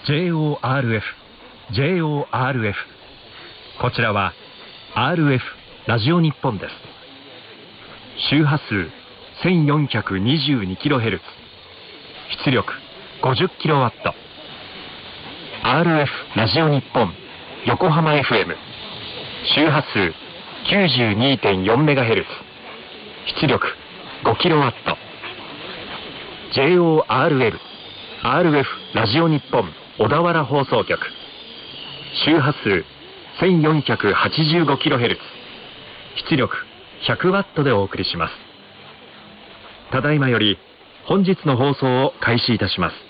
JORF、JORF。こちらは RF ラジオ日本です。周波数 1422kHz、出力 50kW。 RF ラジオ日本横浜 FM、 周波数 92.4MHz、 出力 5kW。 JORL、 RF ラジオ日本小田原放送局、周波数 1485kHz、 出力 100W でお送りします。ただいまより本日の放送を開始いたします。